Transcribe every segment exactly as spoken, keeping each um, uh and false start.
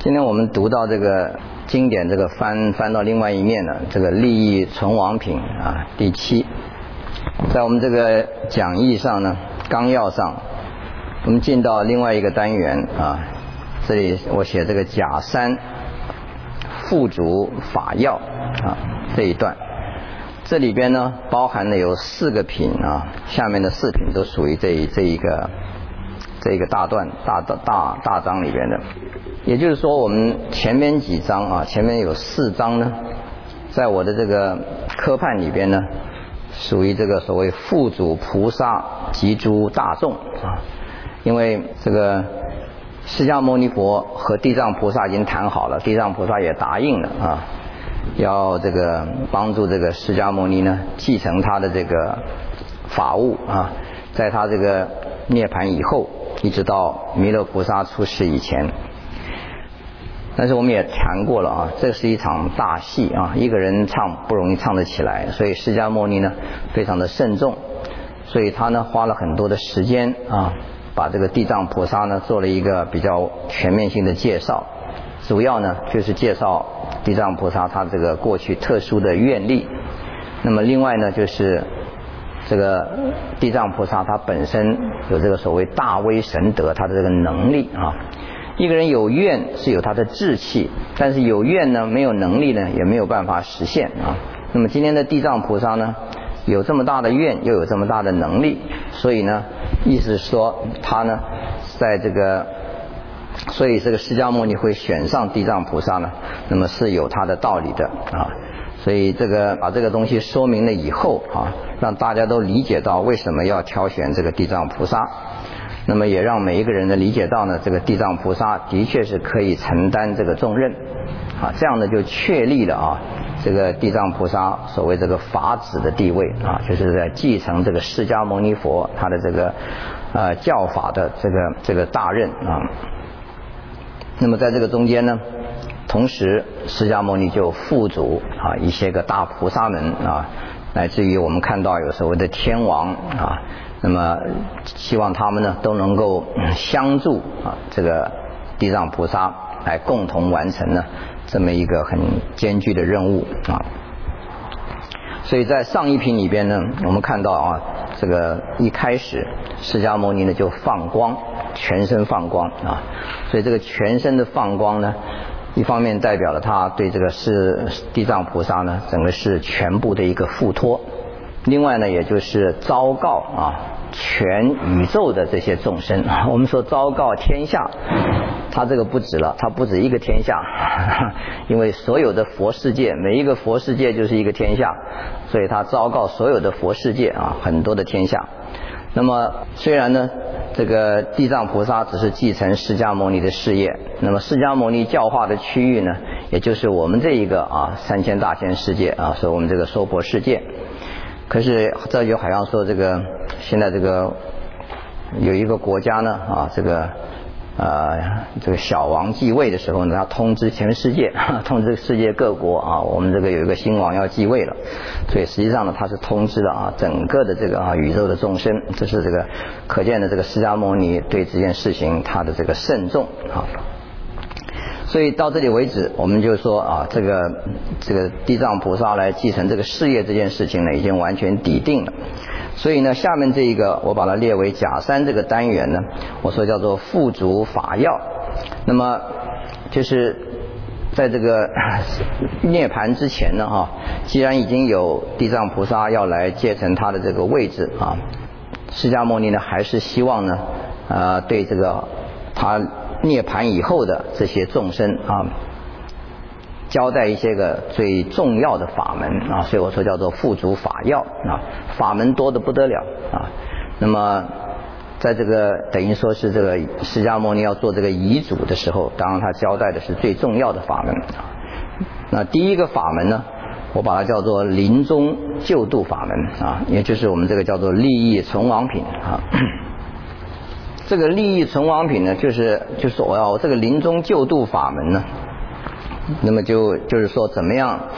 今天我们读到这个经典，这个翻翻到另外一面呢，这个利益存亡品啊，第七，在我们这个讲义上呢，纲要上，我们进到另外一个单元啊，这里我写这个甲三附主法要啊这一段，这里边呢包含了有四个品啊，下面的四品都属于这一这一个这一个大段大大大大章里边的。也就是说，我们前面几章啊，前面有四章呢，在我的这个科判里边呢，属于这个所谓附主菩萨及诸大众啊。因为这个释迦牟尼佛和地藏菩萨已经谈好了，地藏菩萨也答应了啊，要这个帮助这个释迦牟尼呢继承他的这个法务啊，在他这个涅槃以后，一直到弥勒菩萨出世以前。但是我们也谈过了啊，这是一场大戏啊，一个人唱不容易唱得起来，所以释迦牟尼呢非常的慎重，所以他呢花了很多的时间啊，把这个地藏菩萨呢做了一个比较全面性的介绍，主要呢就是介绍地藏菩萨他这个过去特殊的愿力，那么另外呢就是这个地藏菩萨他本身有这个所谓大威神德，他的这个能力啊。一个人有愿是有他的志气，但是有愿呢没有能力呢也没有办法实现啊。那么今天的地藏菩萨呢有这么大的愿，又有这么大的能力，所以呢意思是说他呢在这个，所以这个释迦牟尼会选上地藏菩萨呢，那么是有他的道理的啊。所以这个把这个东西说明了以后啊，让大家都理解到为什么要挑选这个地藏菩萨。那么也让每一个人呢理解到呢，这个地藏菩萨的确是可以承担这个重任啊，这样呢就确立了啊这个地藏菩萨所谓这个法子的地位啊，就是在继承这个释迦牟尼佛他的这个呃教法的这个这个大任啊。那么在这个中间呢，同时释迦牟尼就附主啊一些个大菩萨们啊，乃至于我们看到有所谓的天王啊。那么希望他们呢都能够相助啊，这个地藏菩萨来共同完成呢这么一个很艰巨的任务啊。所以在上一品里边呢，我们看到啊，这个一开始释迦牟尼呢就放光，全身放光啊，所以这个全身的放光呢，一方面代表了他对这个是地藏菩萨呢整个是全部的一个付托。另外呢，也就是昭告啊全宇宙的这些众生，我们说昭告天下，它这个不止了，它不止一个天下，因为所有的佛世界，每一个佛世界就是一个天下，所以它昭告所有的佛世界啊，很多的天下。那么虽然呢，这个地藏菩萨只是继承释迦牟尼的事业，那么释迦牟尼教化的区域呢，也就是我们这一个啊三千大千世界啊，所以我们这个娑婆世界。可是这就好像说这个现在这个有一个国家呢啊，这个呃这个小王继位的时候呢，他通知全世界，通知世界各国啊，我们这个有一个新王要继位了，所以实际上呢，他是通知了啊整个的这个啊宇宙的众生，这是这个可见的这个释迦牟尼对这件事情他的这个慎重啊。所以到这里为止，我们就说啊，这个这个地藏菩萨来继承这个事业这件事情呢，已经完全抵定了。所以呢，下面这一个我把它列为甲三这个单元呢，我说叫做附主法要。那么就是在这个涅槃之前呢，哈，既然已经有地藏菩萨要来继承他的这个位置啊，释迦牟尼呢还是希望呢，呃，对这个他涅槃以后的这些众生啊，交代一些个最重要的法门啊，所以我说叫做附主法要啊，法门多得不得了啊。那么在这个等于说是这个释迦牟尼要做这个遗嘱的时候，当然他交代的是最重要的法门啊。那第一个法门呢，我把它叫做临终救度法门啊，也就是我们这个叫做利益存亡品啊。这个利益存亡品呢，就是就是我要这个临终救度法门呢，那么就就是说怎么样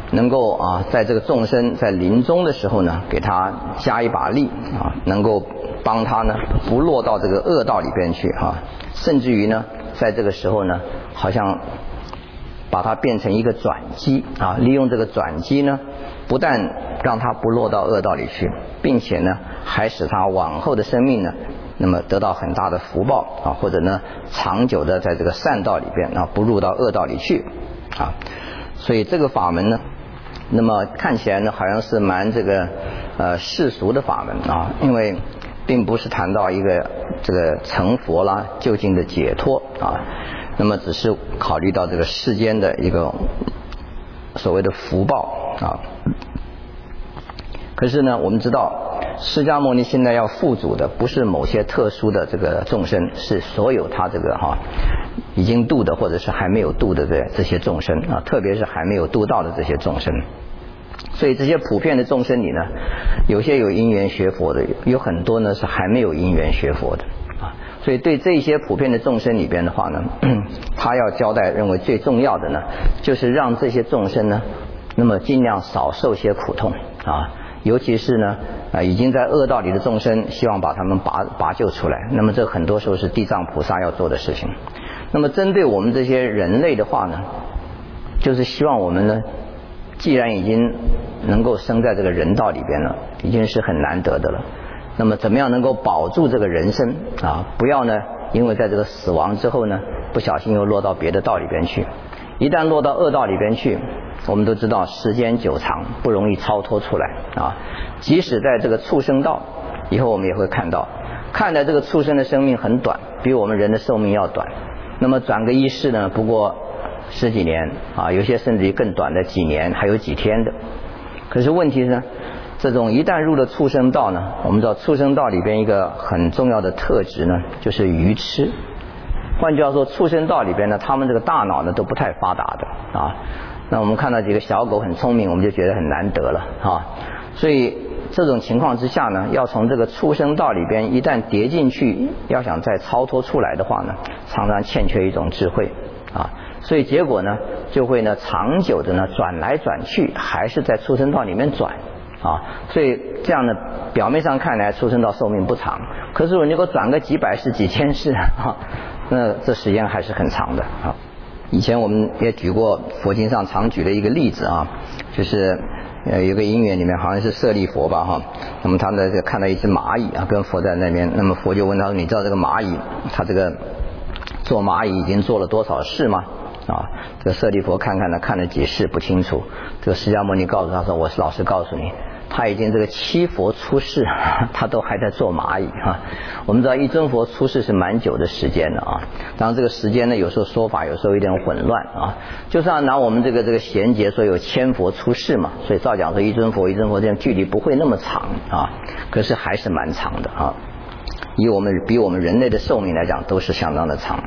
能够啊在这个众生在临终的时候呢，给他加一把力啊，能够帮他呢不落到这个恶道里边去啊，甚至于呢在这个时候呢，好像把它变成一个转机啊，利用这个转机呢，不但让他不落到恶道里去，并且呢还使他往后的生命呢，那么得到很大的福报啊，或者呢长久的在这个善道里边啊，不入到恶道里去啊。所以这个法门呢，那么看起来呢好像是蛮这个呃世俗的法门啊，因为并不是谈到一个这个成佛啦究竟的解脱啊，那么只是考虑到这个世间的一个所谓的福报啊。可是呢我们知道释迦牟尼现在要付嘱的不是某些特殊的这个众生，是所有他这个哈、啊、已经度的或者是还没有度的这这些众生啊，特别是还没有度到的这些众生。所以这些普遍的众生里呢，有些有因缘学佛的，有很多呢是还没有因缘学佛的啊。所以对这些普遍的众生里边的话呢，他要交代认为最重要的呢，就是让这些众生呢，那么尽量少受些苦痛啊。尤其是呢，啊，已经在恶道里的众生，希望把他们拔拔救出来。那么这很多时候是地藏菩萨要做的事情。那么针对我们这些人类的话呢，就是希望我们呢，既然已经能够生在这个人道里边了，已经是很难得的了。那么怎么样能够保住这个人生啊？不要呢，因为在这个死亡之后呢，不小心又落到别的道里边去。一旦落到恶道里边去，我们都知道时间久长不容易超脱出来啊。即使在这个畜生道，以后我们也会看到，看来这个畜生的生命很短，比我们人的寿命要短。那么转个一世呢，不过十几年啊，有些甚至于更短的几年，还有几天的。可是问题呢，这种一旦入了畜生道呢，我们知道畜生道里边一个很重要的特质呢，就是愚痴。换句话说，畜生道里边呢，他们这个大脑呢都不太发达的啊。那我们看到几个小狗很聪明，我们就觉得很难得了啊。所以这种情况之下呢，要从这个畜生道里边一旦跌进去，要想再超脱出来的话呢，常常欠缺一种智慧啊。所以结果呢，就会呢长久的呢转来转去，还是在畜生道里面转啊。所以这样呢，表面上看来畜生道寿命不长，可是如果你给我转个几百世几千世啊，那这时间还是很长的啊。以前我们也举过佛经上常举的一个例子啊，就是呃有个因缘里面好像是舍利佛吧哈，那么他呢就看到一只蚂蚁啊，跟佛在那边，那么佛就问他说：“你知道这个蚂蚁，他这个做蚂蚁已经做了多少世吗？”啊，这个舍利佛看看呢，看了几世不清楚。这个释迦牟尼告诉他说：“我是老实告诉你，他已经这个七佛出世，他都还在做蚂蚁啊。”我们知道一尊佛出世是蛮久的时间的啊，当然这个时间呢，有时候说法有时候有点混乱啊。就算拿我们这个这个贤劫说有千佛出世嘛，所以照讲说一尊佛一尊佛这样距离不会那么长啊，可是还是蛮长的啊。以我们比我们人类的寿命来讲，都是相当的长。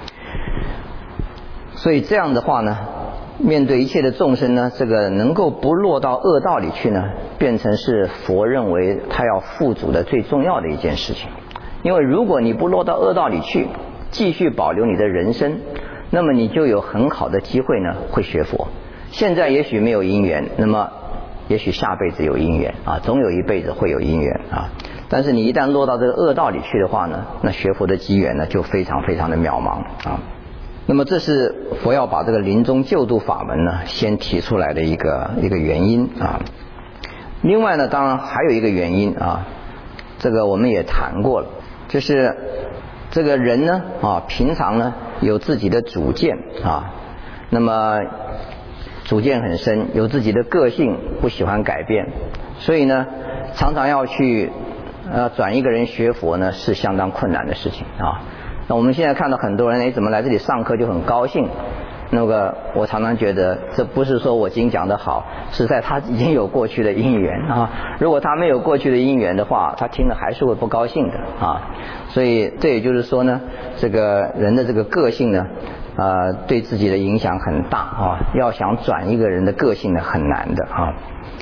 所以这样的话呢，面对一切的众生呢，这个能够不落到恶道里去呢，变成是佛认为他要付嘱的最重要的一件事情。因为如果你不落到恶道里去，继续保留你的人生，那么你就有很好的机会呢会学佛。现在也许没有因缘，那么也许下辈子有因缘啊，总有一辈子会有因缘啊。但是你一旦落到这个恶道里去的话呢，那学佛的机缘呢就非常非常的渺茫啊。那么这是佛要把这个临终救度法门呢先提出来的一个一个原因啊。另外呢，当然还有一个原因啊，这个我们也谈过了，就是这个人呢啊，平常呢有自己的主见啊，那么主见很深，有自己的个性，不喜欢改变，所以呢常常要去呃转一个人学佛呢是相当困难的事情啊。那我们现在看到很多人，哎，怎么来这里上课就很高兴？那个我常常觉得，这不是说我经讲得好，是在他已经有过去的因缘啊。如果他没有过去的因缘的话，他听了还是会不高兴的啊。所以这也就是说呢，这个人的这个个性呢，呃，对自己的影响很大啊。要想转一个人的个性呢，很难的啊。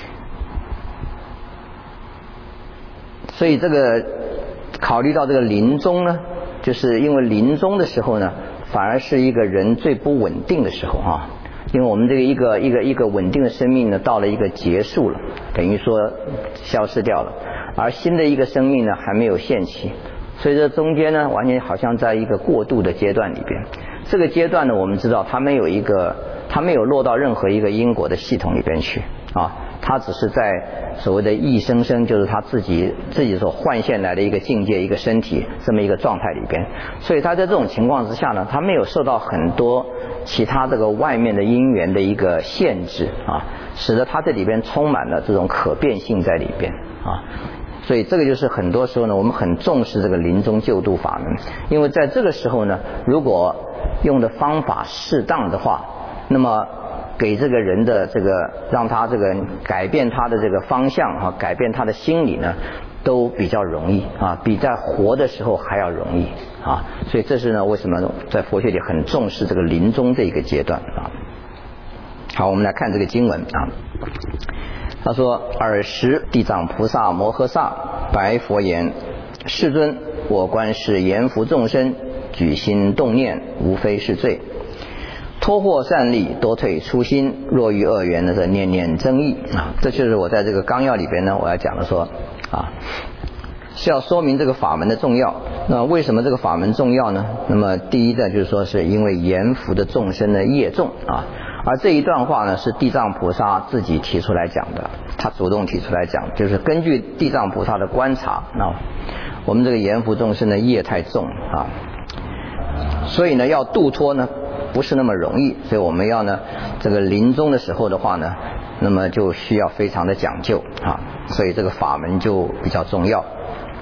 所以这个考虑到这个临终呢，就是因为临终的时候呢，反而是一个人最不稳定的时候啊。 因为我们这个一个一个一个稳定的生命呢，到了一个结束了，等于说消失掉了，而新的一个生命呢还没有现起，所以这中间呢完全好像在一个过渡的阶段里边。这个阶段呢，我们知道它没有一个，它没有落到任何一个因果的系统里边去啊，它只是在所谓的一生生，就是他自己自己所幻现来的一个境界、一个身体这么一个状态里边。所以他在这种情况之下呢，他没有受到很多其他这个外面的因缘的一个限制啊，使得他这里边充满了这种可变性在里边啊。所以这个就是很多时候呢，我们很重视这个临终救度法门，因为在这个时候呢，如果用的方法适当的话，那么给这个人的这个让他这个改变他的这个方向啊，改变他的心理呢，都比较容易啊，比在活的时候还要容易啊。所以这是呢，为什么在佛学里很重视这个临终这一个阶段啊。好，我们来看这个经文啊。他说：尔时地藏菩萨摩诃萨白佛言：世尊，我观是阎浮众生，举心动念，无非是罪。脱获善利，多退初心，若于恶缘呢，则念念增益啊。这就是我在这个纲要里边呢，我要讲的说啊，是要说明这个法门的重要。那为什么这个法门重要呢？那么第一呢，就是说是因为阎浮的众生的业重啊。而这一段话呢，是地藏菩萨自己提出来讲的，他主动提出来讲，就是根据地藏菩萨的观察啊，我们这个阎浮众生的业太重啊，所以呢，要度脱呢不是那么容易，所以我们要呢这个临终的时候的话呢，那么就需要非常的讲究啊，所以这个法门就比较重要。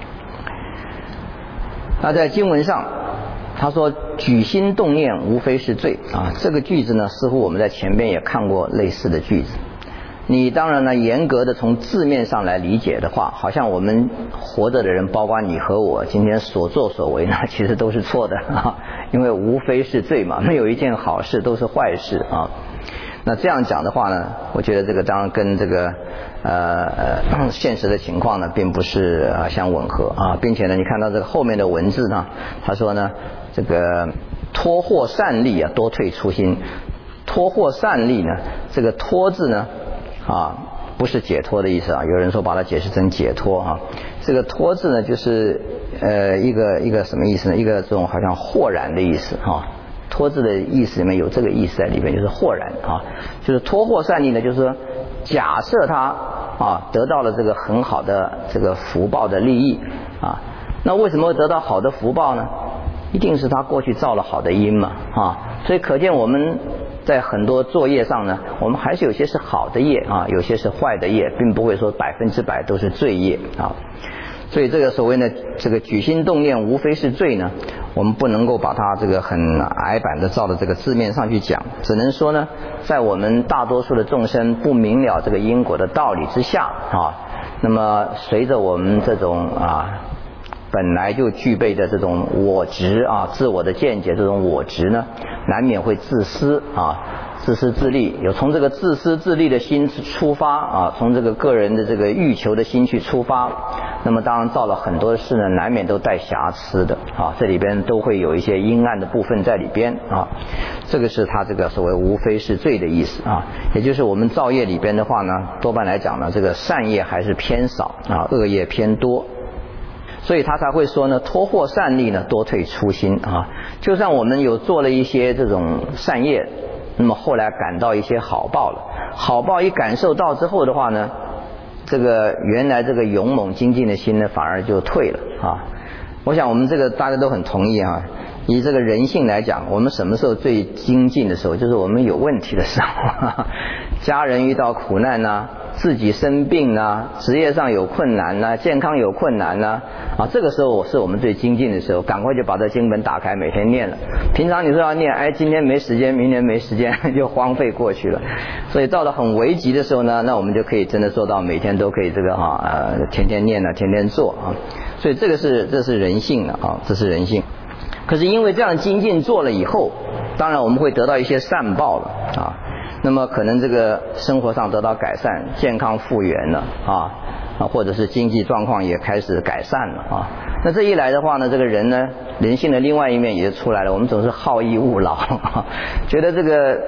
那在经文上他说举心动念无非是罪啊，这个句子呢似乎我们在前边也看过类似的句子。你当然呢严格的从字面上来理解的话，好像我们活着的人，包括你和我今天所作所为呢，其实都是错的啊，因为无非是罪嘛，没有一件好事，都是坏事啊。那这样讲的话呢，我觉得这个当然跟这个呃呃现实的情况呢并不是啊相吻合啊，并且呢你看到这个后面的文字呢，他说呢这个脱获善利啊，多退初心。脱获善利呢，这个脱字呢啊不是解脱的意思啊，有人说把它解释成解脱啊，这个脱字呢就是呃一个一个什么意思呢？一个这种好像豁然的意思啊。脱字的意思里面有这个意思在里面，就是豁然啊，就是脱获善利呢，就是说假设他啊得到了这个很好的这个福报的利益啊，那为什么会得到好的福报呢？一定是他过去造了好的因嘛啊，所以可见我们在很多作业上呢，我们还是有些是好的业啊，有些是坏的业，并不会说百分之百都是罪业啊。所以这个所谓呢，这个举心动念无非是罪呢，我们不能够把它这个很矮板的照着这个字面上去讲，只能说呢，在我们大多数的众生不明了这个因果的道理之下啊，那么随着我们这种啊本来就具备的这种我执啊，自我的见解，这种我执呢，难免会自私啊。自私自利，有从这个自私自利的心出发啊，从这个个人的这个欲求的心去出发，那么当然造了很多的事呢，难免都带瑕疵的啊，这里边都会有一些阴暗的部分在里边啊，这个是他这个所谓无非是罪的意思啊，也就是我们造业里边的话呢，多半来讲呢，这个善业还是偏少啊，恶业偏多。所以他才会说呢，脱获善利呢，多退初心啊。就算我们有做了一些这种善业，那么后来感到一些好报了，好报一感受到之后的话呢，这个原来这个勇猛精进的心呢，反而就退了啊。我想我们这个大家都很同意啊。以这个人性来讲，我们什么时候最精进的时候，就是我们有问题的时候，呵呵家人遇到苦难啊，自己生病啊，职业上有困难啊，健康有困难啊，啊，这个时候我是我们最精进的时候，赶快就把这经本打开，每天念了。平常你说要念，哎，今天没时间，明天没时间，就荒废过去了。所以到了很危急的时候呢，那我们就可以真的做到每天都可以这个哈呃天天念啊，天天做啊。所以这个是这是人性的啊，这是人性。可是因为这样精进做了以后，当然我们会得到一些善报了啊。那么可能这个生活上得到改善，健康复原了啊啊，或者是经济状况也开始改善了啊。那这一来的话呢，这个人呢，人性的另外一面也就出来了。我们总是好逸恶劳，觉得这个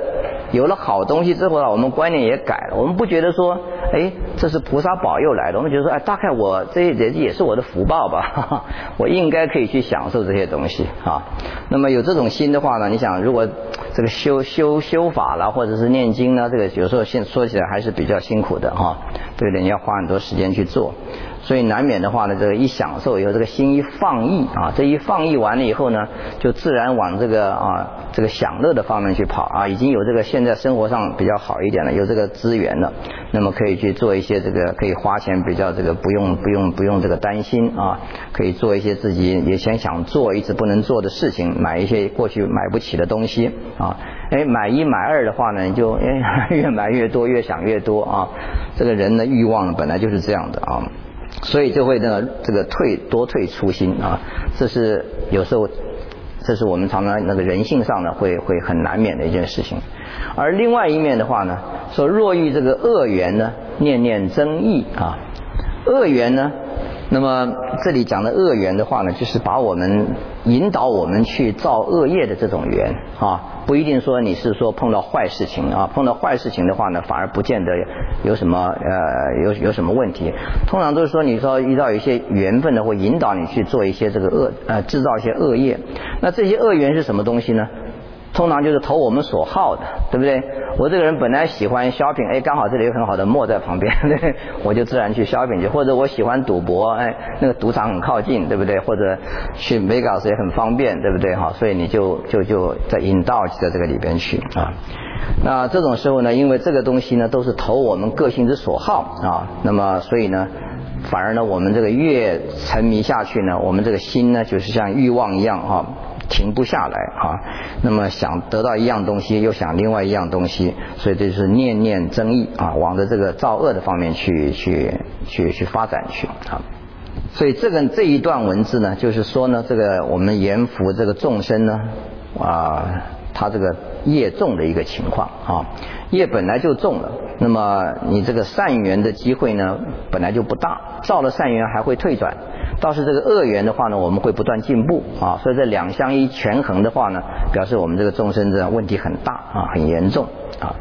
有了好东西之后啊，我们观念也改了，我们不觉得说，哎，这是菩萨保佑来的，我们觉得说，哎，大概我这也也是我的福报吧，哈哈，我应该可以去享受这些东西啊。那么有这种心的话呢，你想，如果这个修修修法啦，或者是念经呢，这个有时候现说起来还是比较辛苦的哈，对的，你要花很多时间去做。所以难免的话呢，这个一享受以后，这个心一放逸啊，这一放逸完了以后呢，就自然往这个啊这个享乐的方面去跑啊，已经有这个现在生活上比较好一点了，有这个资源了，那么可以去做一些这个可以花钱比较这个不用不用不用这个担心啊，可以做一些自己以前想做一直不能做的事情，买一些过去买不起的东西啊，哎买一买二的话呢，你就哎越买越多，越想越多啊，这个人的欲望本来就是这样的啊。所以就会呢，这个退多退初心啊，这是有时候，这是我们常常那个人性上呢会会很难免的一件事情。而另外一面的话呢，说若遇这个恶缘呢，念念增益啊，恶缘呢，那么这里讲的恶缘的话呢，就是把我们引导我们去造恶业的这种缘啊，不一定说你是说碰到坏事情啊，碰到坏事情的话呢，反而不见得有什么呃有有什么问题。通常都是说你说遇到一些缘分的，会引导你去做一些这个恶呃制造一些恶业。那这些恶缘是什么东西呢？通常就是投我们所好的，对不对？我这个人本来喜欢 shopping， 哎，刚好这里有很好的 mall 在旁边，对不对？我就自然去 shopping 去。或者我喜欢赌博，哎，那个赌场很靠近，对不对？或者去 Vegas 也很方便，对不对？哈，所以你就就就在引导在这个里边去啊。那这种时候呢，因为这个东西呢都是投我们个性之所好啊，那么所以呢，反而呢我们这个越沉迷下去呢，我们这个心呢就是像欲望一样啊。停不下来啊，那么想得到一样东西，又想另外一样东西，所以这就是念念增益啊，往着这个造恶的方面去去去去发展去啊。所以这个这一段文字呢，就是说呢，这个我们阎浮这个众生呢啊，他这个业重的一个情况啊，业本来就重了，那么你这个善缘的机会呢本来就不大，造了善缘还会退转。倒是这个恶缘的话呢，我们会不断进步啊，所以这两相一权衡的话呢，表示我们这个众生的问题很大啊，很严重啊。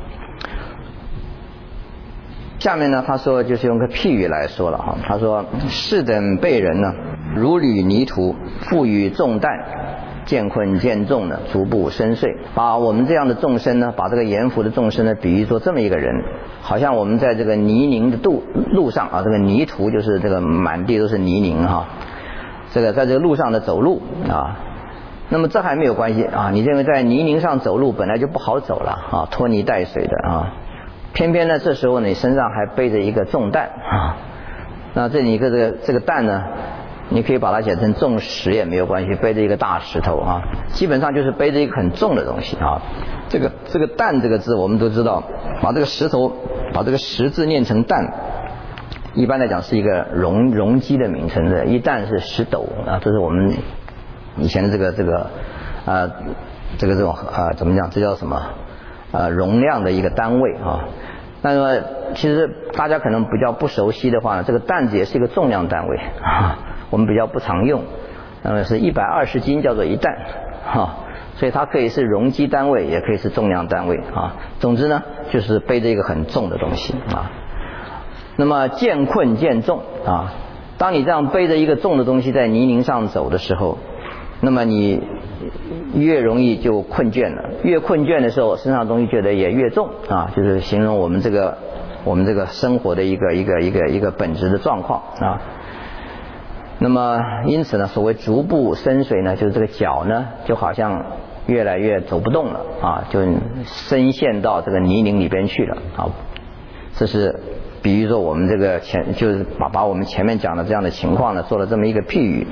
下面呢，他说就是用个譬喻来说了哈，他说是等辈人呢，如履泥土，负于重担，渐困渐重呢，逐步深邃。把我们这样的众生呢，把这个阎浮的众生呢，比喻作这么一个人，好像我们在这个泥泞的路路上啊，这个泥土就是这个满地都是泥泞哈，这个在这个路上的走路啊，那么这还没有关系啊，你认为在泥泞上走路本来就不好走了啊，拖泥带水的啊，偏偏呢这时候你身上还背着一个重担啊，那这里一个这个这个担呢，你可以把它写成重石也没有关系，背着一个大石头啊，基本上就是背着一个很重的东西啊。这个这个担这个字我们都知道，把这个石头把这个石字念成担，一般来讲是一个容容积的名称的，一担是十斗啊，这是我们以前的这个这个呃这个这种呃怎么讲，这叫什么呃容量的一个单位啊。那么其实大家可能比较不熟悉的话呢，这个担子也是一个重量单位啊，我们比较不常用，那么是一百二十斤叫做一担哈，所以它可以是容积单位，也可以是重量单位啊。总之呢，就是背着一个很重的东西啊。那么渐困渐重啊，当你这样背着一个重的东西在泥泞上走的时候，那么你越容易就困倦了，越困倦的时候，身上的东西觉得也越重啊，就是形容我们这个我们这个生活的一个一个一个一个本质的状况啊。那么因此呢，所谓逐步深邃呢，就是这个脚呢就好像越来越走不动了啊，就深陷到这个泥泞里边去了啊。这是比喻说我们这个前就是把把我们前面讲的这样的情况呢做了这么一个譬喻。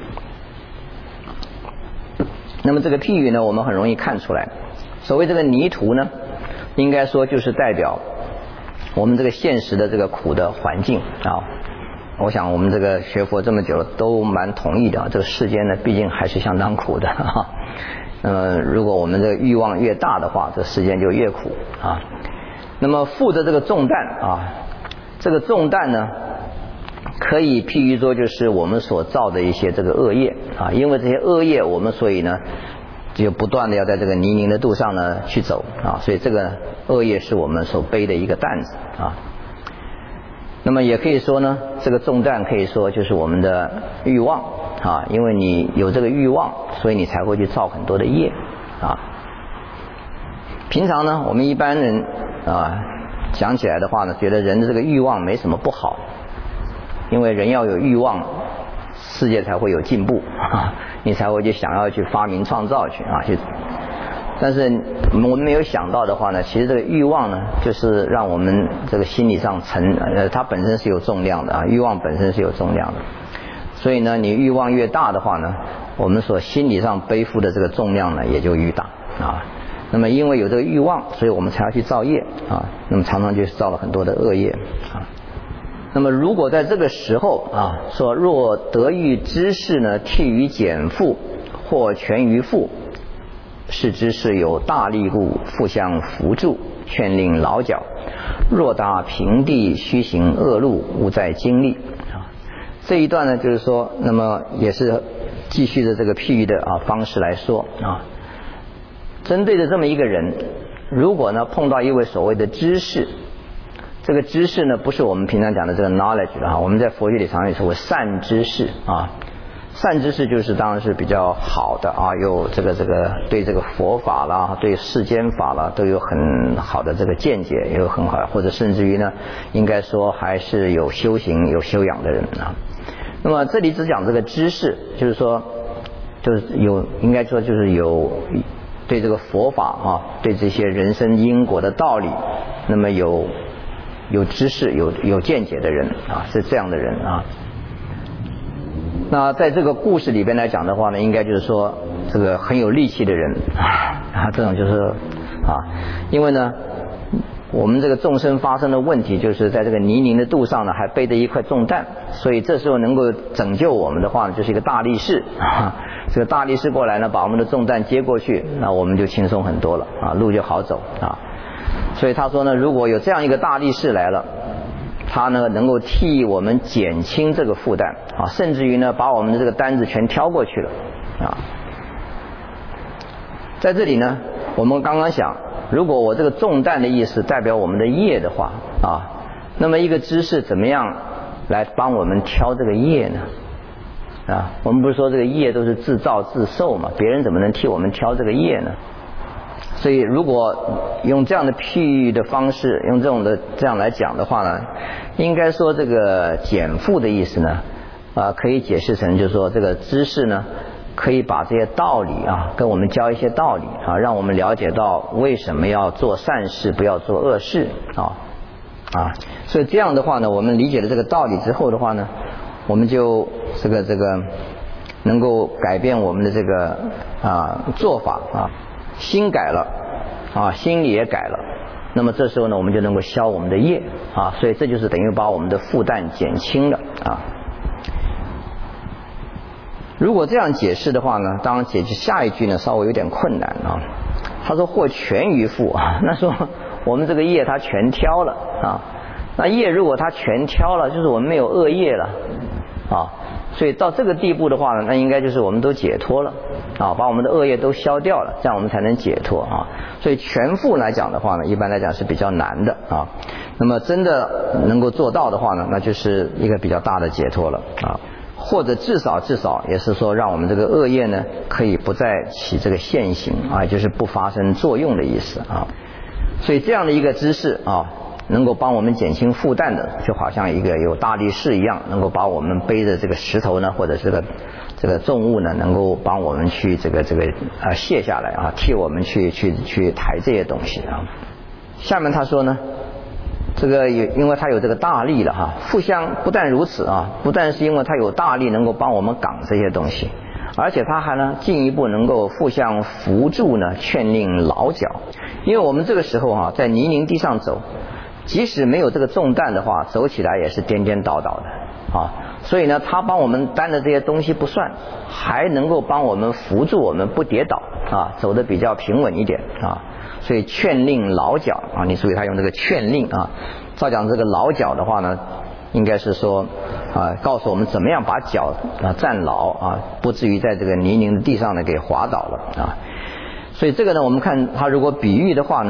那么这个譬喻呢，我们很容易看出来，所谓这个泥土呢，应该说就是代表我们这个现实的这个苦的环境啊。我想我们这个学佛这么久都蛮同意的，这个世间呢毕竟还是相当苦的哈。呃，如果我们这个欲望越大的话，这世间就越苦啊。那么负着这个重担啊，这个重担呢，可以譬喻说就是我们所造的一些这个恶业啊，因为这些恶业，我们所以呢就不断的要在这个泥泞的路上呢去走啊，所以这个恶业是我们所背的一个担子啊。那么也可以说呢，这个重担可以说就是我们的欲望啊，因为你有这个欲望，所以你才会去造很多的业啊。平常呢，我们一般人啊讲起来的话呢，觉得人的这个欲望没什么不好，因为人要有欲望，世界才会有进步啊，你才会去想要去发明创造去啊去。但是我们没有想到的话呢，其实这个欲望呢，就是让我们这个心理上承呃，它本身是有重量的啊，欲望本身是有重量的。所以呢，你欲望越大的话呢，我们所心理上背负的这个重量呢，也就越大啊。那么因为有这个欲望，所以我们才要去造业啊。那么常常就造了很多的恶业啊。那么如果在这个时候啊，说若得遇知识呢，替于减负或全于富，是知识有大力故，复相扶助，劝令劳脚。若达平地，须行恶路，勿再经历啊。这一段呢，就是说，那么也是继续的这个譬喻的啊方式来说啊。针对的这么一个人，如果呢碰到一位所谓的知识，这个知识呢不是我们平常讲的这个 knowledge 的哈，我们在佛学里常常说为善知识啊。善知识就是当然是比较好的啊，有这个这个对这个佛法啦，对世间法啦都有很好的这个见解，也有很好的，或者甚至于呢，应该说还是有修行有修养的人啊。那么这里只讲这个知识，就是说，就是有应该说就是有对这个佛法啊，对这些人生因果的道理，那么有有知识有有见解的人啊，是这样的人啊。那在这个故事里边来讲的话呢，应该就是说这个很有力气的人啊，这种就是啊，因为呢我们这个众生发生的问题就是在这个泥泞的路上呢还背着一块重担，所以这时候能够拯救我们的话呢，就是一个大力士啊，这个大力士过来呢把我们的重担接过去，那我们就轻松很多了啊，路就好走啊。所以他说呢，如果有这样一个大力士来了，他呢能够替我们减轻这个负担啊，甚至于呢把我们的这个担子全挑过去了啊。在这里呢，我们刚刚想，如果我这个重担的意思代表我们的业的话啊，那么一个知识怎么样来帮我们挑这个业呢？啊，我们不是说这个业都是自造自受嘛，别人怎么能替我们挑这个业呢？所以如果用这样的譬喻的方式，用这种的这样来讲的话呢，应该说这个减负的意思呢啊，可以解释成就是说这个知识呢可以把这些道理啊跟我们教一些道理啊，让我们了解到为什么要做善事不要做恶事啊啊，所以这样的话呢，我们理解了这个道理之后的话呢，我们就这个这个能够改变我们的这个啊做法啊，心改了啊，心里也改了，那么这时候呢我们就能够消我们的业啊，所以这就是等于把我们的负担减轻了啊。如果这样解释的话呢，当然解释下一句呢稍微有点困难啊。他说或全于负啊，那说我们这个业他全挑了啊，那业如果他全挑了，就是我们没有恶业了啊，所以到这个地步的话呢，那应该就是我们都解脱了啊，把我们的恶业都消掉了，这样我们才能解脱啊。所以全负来讲的话呢，一般来讲是比较难的啊。那么真的能够做到的话呢，那就是一个比较大的解脱了啊。或者至少至少也是说让我们这个恶业呢可以不再起这个现行啊，就是不发生作用的意思啊。所以这样的一个知识啊，能够帮我们减轻负担的，就好像一个有大力士一样，能够把我们背着这个石头呢，或者这个这个重物呢，能够帮我们去这个这个啊卸下来啊，替我们去去去抬这些东西啊。下面他说呢，这个也因为他有这个大力了哈，互相不但如此啊，不但是因为他有大力能够帮我们挡这些东西，而且他还呢进一步能够互相扶助呢，劝令劳脚。因为我们这个时候哈、啊，在泥泞地上走，即使没有这个重担的话，走起来也是颠颠倒倒的啊。所以呢，他帮我们担的这些东西不算，还能够帮我们扶助我们不跌倒啊，走得比较平稳一点啊。所以劝令劳脚啊，你注意他用这个劝令啊，照讲这个劳脚的话呢，应该是说啊，告诉我们怎么样把脚啊站牢啊，不至于在这个泥泞的地上呢给滑倒了啊。所以这个呢，我们看他如果比喻的话呢，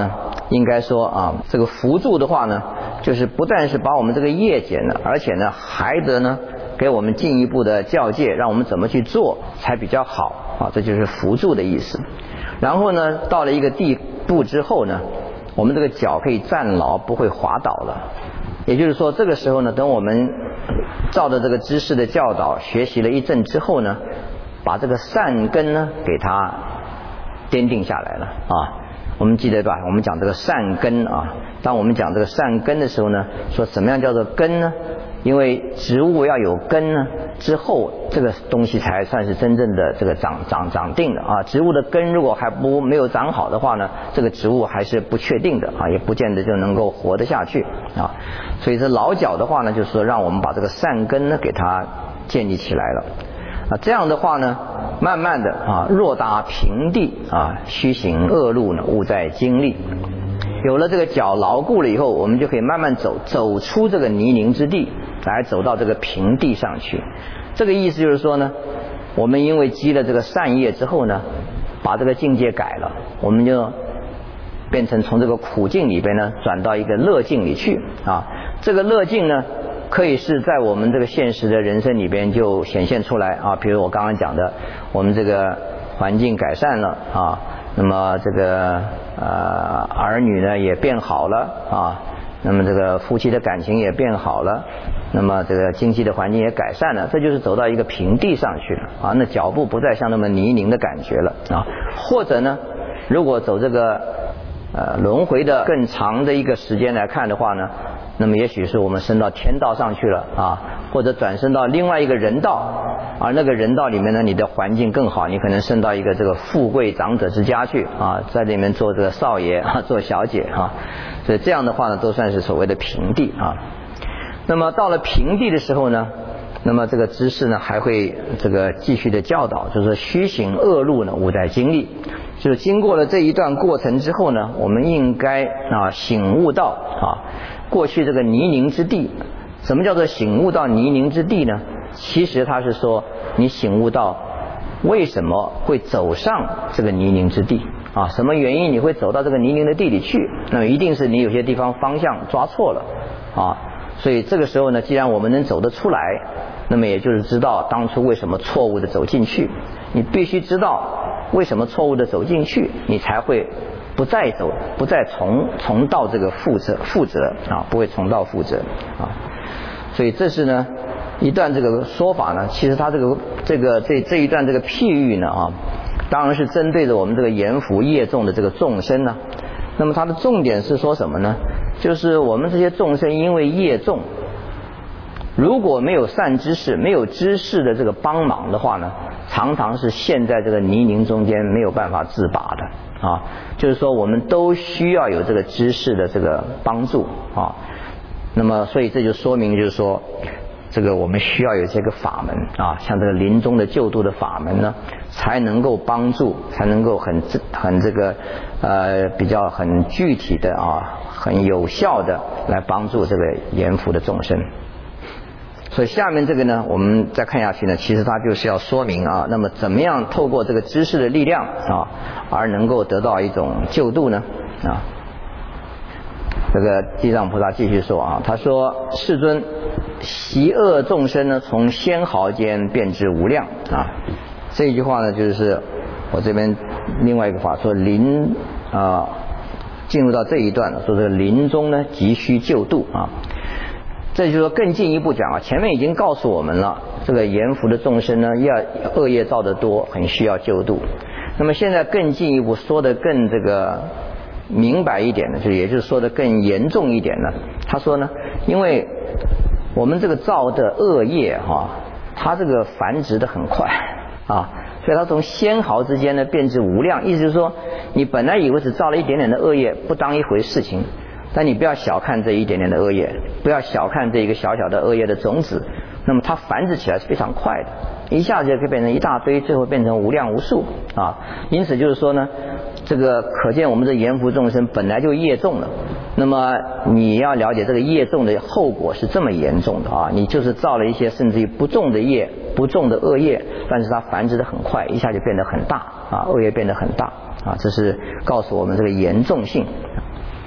应该说啊，这个辅助的话呢，就是不但是把我们这个业减了，而且呢还得呢给我们进一步的教诫，让我们怎么去做才比较好啊，这就是辅助的意思。然后呢，到了一个地步之后呢，我们这个脚可以站牢，不会滑倒了。也就是说，这个时候呢，等我们照着这个知识的教导学习了一阵之后呢，把这个善根呢给它奠定下来了啊。我们记得吧？我们讲这个善根啊，当我们讲这个善根的时候呢，说什么样叫做根呢？因为植物要有根呢，之后这个东西才算是真正的这个长长长定的啊。植物的根如果还不没有长好的话呢，这个植物还是不确定的啊，也不见得就能够活得下去啊。所以这老脚的话呢，就是说让我们把这个善根呢给它建立起来了啊。这样的话呢，慢慢的啊，若达平地啊，须行恶路呢，勿在经历。有了这个脚牢固了以后，我们就可以慢慢走，走出这个泥泞之地，来走到这个平地上去。这个意思就是说呢，我们因为积了这个善业之后呢，把这个境界改了，我们就变成从这个苦境里边呢，转到一个乐境里去啊。这个乐境呢，可以是在我们这个现实的人生里边就显现出来啊。比如我刚刚讲的，我们这个环境改善了啊，那么这个呃儿女呢也变好了啊，那么这个夫妻的感情也变好了，那么这个经济的环境也改善了，这就是走到一个平地上去了啊，那脚步不再像那么泥泞的感觉了啊。或者呢，如果走这个呃轮回的更长的一个时间来看的话呢，那么也许是我们升到天道上去了啊，或者转生到另外一个人道，而那个人道里面呢，你的环境更好，你可能升到一个这个富贵长者之家去啊，在里面做这个少爷啊，做小姐啊，所以这样的话呢，都算是所谓的平地啊。那么到了平地的时候呢，那么这个知识呢还会这个继续的教导，就是说须行恶路呢，勿在经历。就是经过了这一段过程之后呢，我们应该啊醒悟到啊，过去这个泥泞之地。什么叫做醒悟到泥泞之地呢？其实它是说你醒悟到为什么会走上这个泥泞之地啊？什么原因你会走到这个泥泞的地里去？那么一定是你有些地方方向抓错了啊。所以这个时候呢，既然我们能走得出来，那么也就是知道当初为什么错误的走进去。你必须知道为什么错误的走进去，你才会不再走，不再重重蹈这个覆辙覆辙啊，不会重蹈覆辙啊。所以这是呢一段这个说法呢，其实它这个这个这这一段这个譬喻呢啊，当然是针对着我们这个阎浮业众的这个众生呢。那么它的重点是说什么呢？就是我们这些众生因为业重，如果没有善知识，没有知识的这个帮忙的话呢，常常是陷在这个泥泞中间没有办法自拔的啊。就是说我们都需要有这个知识的这个帮助啊。那么所以这就说明就是说，这个我们需要有这个法门啊，像这个临终的救度的法门呢，才能够帮助，才能够很很这个呃比较很具体的啊，很有效的来帮助这个阎浮的众生。所以下面这个呢，我们再看下去呢，其实它就是要说明啊，那么怎么样透过这个知识的力量啊，而能够得到一种救度呢啊。这个地藏菩萨继续说啊，他说：世尊，习恶众生呢，从纤毫间变至无量啊。这一句话呢，就是我这边另外一个法说临啊，进入到这一段了，说这个临终呢，急需救度啊。这就是说更进一步讲啊，前面已经告诉我们了，这个阎浮的众生呢，要恶业造得多，很需要救度。那么现在更进一步说的更这个明白一点呢，就也就是说的更严重一点呢。他说呢，因为我们这个造的恶业哈、啊，它这个繁殖的很快啊，所以它从纤毫之间呢变至无量。意思就是说，你本来以为只造了一点点的恶业，不当一回事情。但你不要小看这一点点的恶业，不要小看这一个小小的恶业的种子，那么它繁殖起来是非常快的，一下子就可以变成一大堆，最后变成无量无数啊。因此就是说呢，这个可见我们的阎浮众生本来就业重了，那么你要了解这个业重的后果是这么严重的啊，你就是造了一些甚至于不重的业，不重的恶业，但是它繁殖的很快，一下就变得很大啊，恶业变得很大啊，这是告诉我们这个严重性。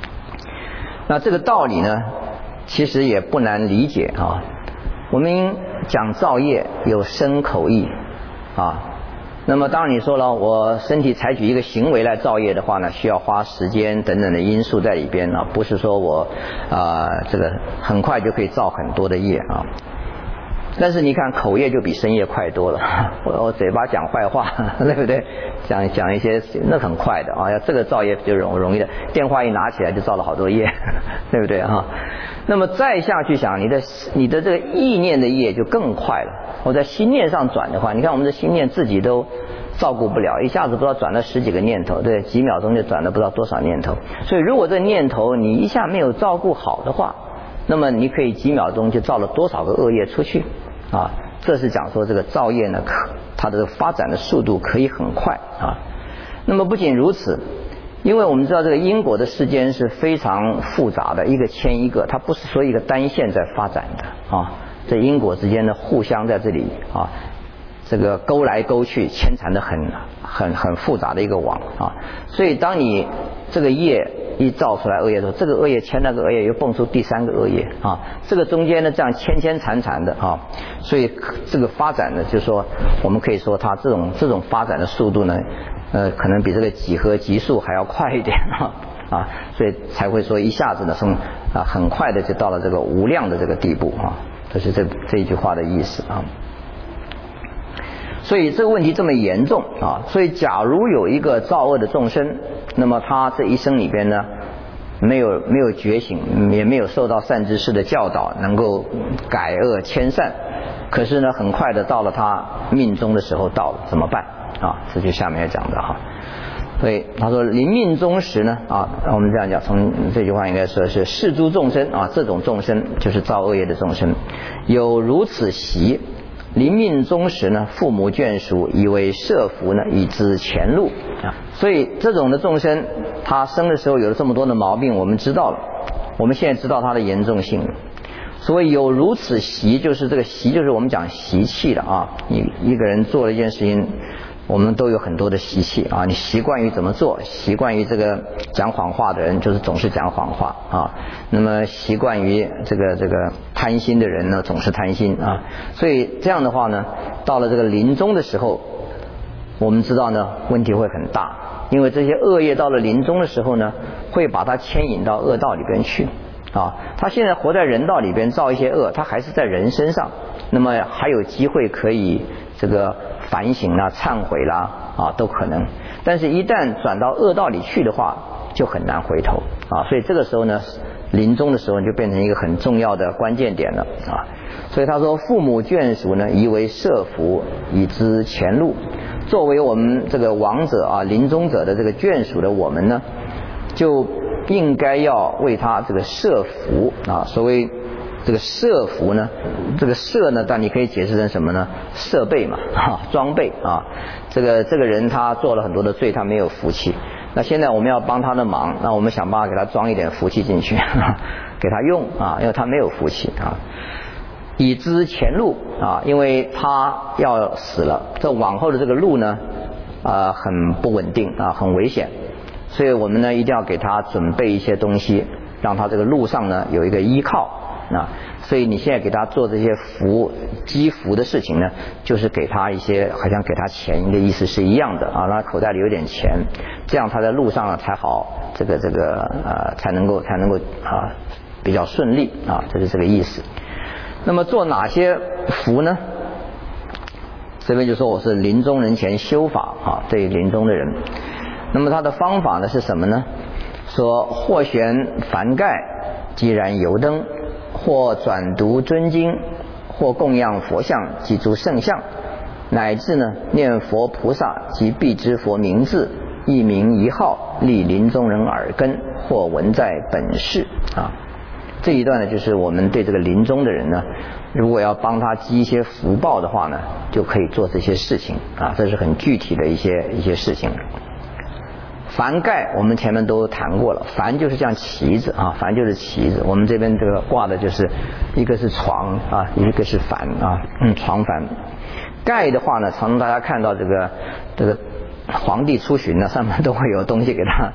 那这个道理呢，其实也不难理解啊。我们讲造业有身口意啊。那么当然你说了，我身体采取一个行为来造业的话呢，需要花时间等等的因素在里边啊，不是说我啊、呃、这个很快就可以造很多的业啊。但是你看口业就比身业快多了，我我嘴巴讲坏话，对不对？讲讲一些那很快的啊，要这个造业就容容易的，电话一拿起来就造了好多业，对不对啊？那么再下去想，你的你的这个意念的业就更快了。我在心念上转的话，你看我们的心念自己都照顾不了，一下子不知道转了十几个念头，对，几秒钟就转了不知道多少念头。所以如果这念头你一下没有照顾好的话，那么你可以几秒钟就造了多少个恶业出去啊？这是讲说这个造业呢，它的发展的速度可以很快啊。那么不仅如此，因为我们知道这个因果的世间是非常复杂的，一个牵一个，它不是说一个单线在发展的啊。这因果之间呢，互相在这里啊，这个勾来勾去，牵缠的很很很复杂的一个网啊。所以当你这个业一造出来恶业的时候，这个恶业牵那个恶业又蹦出第三个恶业啊，这个中间呢这样牵牵缠缠的啊，所以这个发展呢，就是说我们可以说它这种这种发展的速度呢，呃，可能比这个几何级数还要快一点啊啊，所以才会说一下子呢从啊很快的就到了这个无量的这个地步啊，这是这这一句话的意思啊。所以这个问题这么严重啊，所以假如有一个造恶的众生，那么他这一生里边呢，没有没有觉醒，也没有受到善知识的教导，能够改恶迁善，可是呢，很快的到了他命中的时候到了，怎么办啊？这就下面要讲的哈。所以他说临命终时呢啊，我们这样讲，从这句话应该说是世诸众生啊，这种众生就是造恶业的众生，有如此习。临命终时呢，父母眷属以为设福呢，以知前路啊。所以这种的众生，他生的时候有了这么多的毛病，我们知道了，我们现在知道它的严重性。所以有如此习，就是这个习，就是我们讲习气的啊。你一个人做了一件事情，我们都有很多的习气啊。你习惯于怎么做，习惯于这个讲谎话的人，就是总是讲谎话啊。那么习惯于这个这个贪心的人呢，总是贪心啊。所以这样的话呢，到了这个临终的时候，我们知道呢，问题会很大，因为这些恶业到了临终的时候呢，会把它牵引到恶道里边去啊。他现在活在人道里边造一些恶，他还是在人身上，那么还有机会可以这个反省啦、忏悔啦啊，都可能。但是一旦转到恶道里去的话，就很难回头啊。所以这个时候呢，临终的时候就变成一个很重要的关键点了啊。所以他说，父母眷属呢，宜为设福，以知前路。作为我们这个亡者啊、临终者的这个眷属的我们呢，就应该要为他这个设福啊。所谓这个设福呢，这个设呢，但你可以解释成什么呢？设备嘛，啊，装备啊。这个这个人他做了很多的罪，他没有福气。那现在我们要帮他的忙，那我们想办法给他装一点福气进去，给他用啊，因为他没有福气啊。以知前路啊，因为他要死了，这往后的这个路呢，啊，很不稳定啊，很危险，所以我们呢一定要给他准备一些东西，让他这个路上呢有一个依靠啊。所以你现在给他做这些福积福的事情呢，就是给他一些好像给他钱的意思是一样的啊，他口袋里有点钱，这样他在路上呢才好，这个这个呃才能够才能够啊比较顺利啊，这是这个意思。那么做哪些福呢？这边就说我是临终人前修法啊，对临终的人。那么他的方法呢是什么呢？说或悬幡盖，即燃油灯，或转读尊经，或供养佛像及诸圣像，乃至呢念佛菩萨及必知佛名字，一名一号，立临终人耳根，或闻在本世啊。这一段呢，就是我们对这个临终的人呢，如果要帮他积一些福报的话呢，就可以做这些事情啊，这是很具体的一些一些事情。幡盖我们前面都谈过了，幡就是像旗子啊，幡就是旗子。我们这边这个挂的就是一个是床啊，一个是幡啊，嗯，床幡。盖的话呢，常常大家看到这个这个皇帝出巡呢，上面都会有东西给他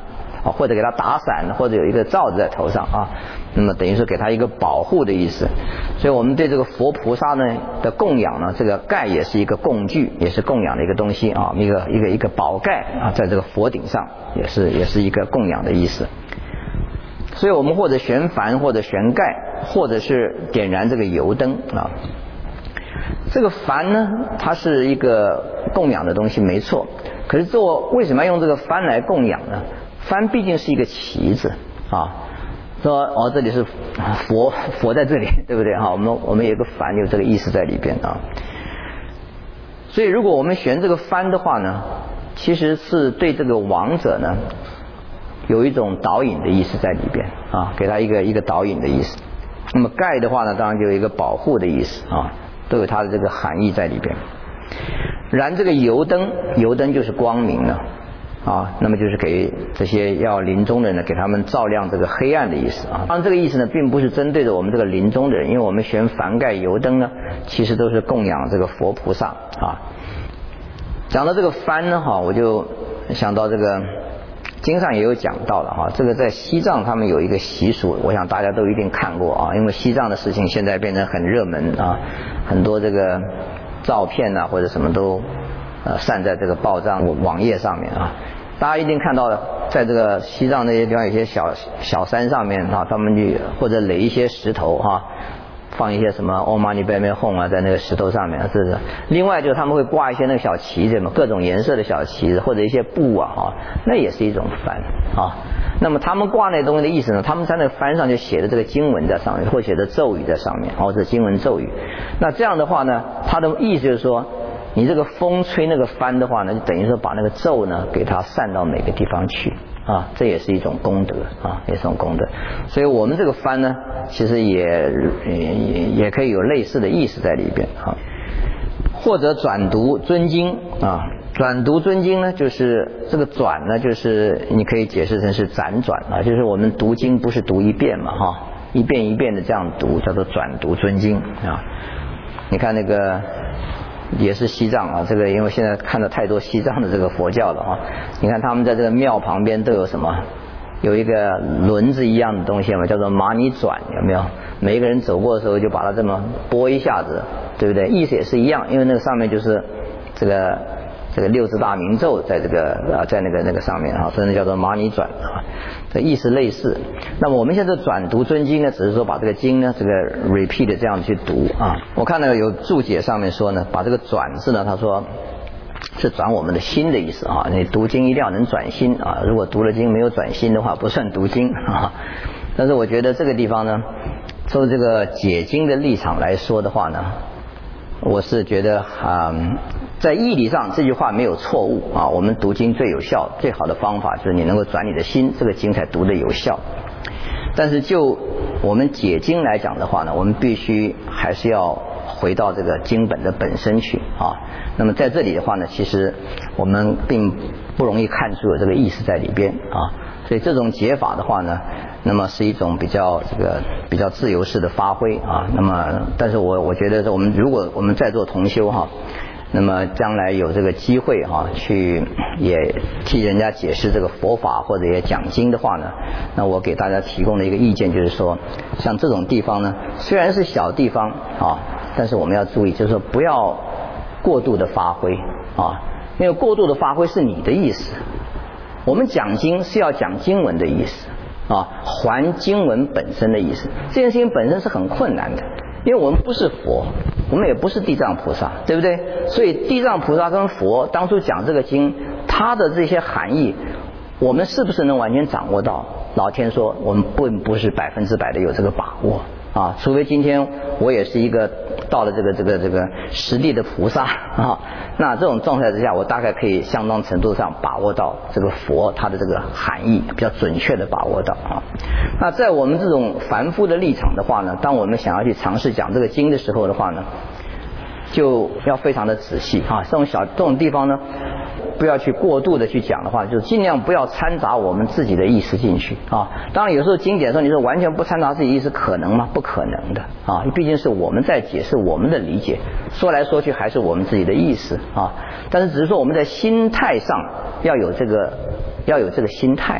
啊，或者给他打伞，或者有一个罩子在头上啊，那么等于是给他一个保护的意思。所以我们对这个佛菩萨呢的供养呢，这个盖也是一个供具，也是供养的一个东西啊，一个一个一个宝盖啊，在这个佛顶上也是也是一个供养的意思。所以我们或者悬幡，或者悬盖，或者是点燃这个油灯啊。这个幡呢，它是一个供养的东西，没错。可是做为什么要用这个幡来供养呢？幡毕竟是一个旗子啊，说哦这里是佛，佛在这里，对不对哈？我们我们有个幡，有这个意思在里边啊。所以如果我们悬这个幡的话呢，其实是对这个亡者呢有一种导引的意思在里边啊，给他一个一个导引的意思。那么盖的话呢，当然就有一个保护的意思啊，都有它的这个含义在里边。燃这个油灯，油灯就是光明了啊，那么就是给这些要临终的人呢，给他们照亮这个黑暗的意思啊。当然这个意思呢，并不是针对着我们这个临终的人，因为我们悬幡盖油灯呢，其实都是供养这个佛菩萨啊。讲到这个幡呢，哈，我就想到这个经上也有讲到了哈，这个在西藏他们有一个习俗，我想大家都一定看过啊，因为西藏的事情现在变成很热门啊，很多这个照片啊或者什么都呃散在这个报章网页上面啊，大家一定看到了，在这个西藏那些地方有些小小山上面啊，他们就或者垒一些石头哈、啊，放一些什么 Om Mani Padme Hum 啊，在那个石头上面，是不是？另外就是他们会挂一些那个小旗子嘛，各种颜色的小旗子，或者一些布啊，啊，那也是一种幡啊。那么他们挂那东西的意思呢？他们在那个幡上就写的这个经文在上面，或写的咒语在上面，或者经文咒语。那这样的话呢，它的意思就是说，你这个风吹那个幡的话呢，就等于说把那个咒呢给它散到每个地方去。啊，这也是一种功德啊，也是一种功德。所以我们这个幡呢，其实也也也可以有类似的意思在里边啊。或者转读尊经啊，转读尊经呢，就是这个转呢，就是你可以解释成是辗转啊，就是我们读经不是读一遍嘛哈，一遍一遍的这样读，叫做转读尊经啊。你看那个。也是西藏啊，这个因为现在看到太多西藏的这个佛教了啊，你看他们在这个庙旁边都有什么，有一个轮子一样的东西嘛，叫做马尼转，有没有？每一个人走过的时候就把它这么拨一下子，对不对？意思也是一样，因为那个上面就是这个这个六字大明咒在这个啊在那个那个上面啊，所以那叫做马尼转啊，这意思类似。那么我们现在转读尊经呢，只是说把这个经呢这个 repeat 这样去读啊。我看到有注解上面说呢，把这个转字呢，他说是转我们的心的意思啊。你读经一定要能转心啊，如果读了经没有转心的话，不算读经啊。但是我觉得这个地方呢，从这个解经的立场来说的话呢，我是觉得啊、嗯，在义理上这句话没有错误啊。我们读经最有效、最好的方法就是你能够转你的心，这个经才读得有效。但是就我们解经来讲的话呢，我们必须还是要回到这个经本的本身去啊。那么在这里的话呢，其实我们并不容易看出有这个意思在里边啊。所以这种解法的话呢，那么是一种比较这个比较自由式的发挥啊。那么，但是我我觉得我们如果我们在做同修哈，那么将来有这个机会哈，去也替人家解释这个佛法或者也讲经的话呢，那我给大家提供的一个意见就是说，像这种地方呢，虽然是小地方啊，但是我们要注意，就是说不要过度的发挥啊，因为过度的发挥是你的意思。我们讲经是要讲经文的意思啊，还经文本身的意思。这件事情本身是很困难的，因为我们不是佛，我们也不是地藏菩萨，对不对？所以地藏菩萨跟佛当初讲这个经，它的这些含义，我们是不是能完全掌握到？老天说，我们并不是百分之百的有这个把握啊，除非今天我也是一个到了这个这个这个实地的菩萨啊，那这种状态之下，我大概可以相当程度上把握到这个佛它的这个含义，比较准确的把握到啊。那在我们这种凡夫的立场的话呢，当我们想要去尝试讲这个经的时候的话呢，就要非常的仔细啊。这种小这种地方呢，不要去过度的去讲的话，就尽量不要掺杂我们自己的意思进去啊。当然有时候经典上你说完全不掺杂自己意思可能吗？不可能的啊，毕竟是我们在解释我们的理解，说来说去还是我们自己的意思啊。但是只是说我们在心态上要有这个要有这个心态，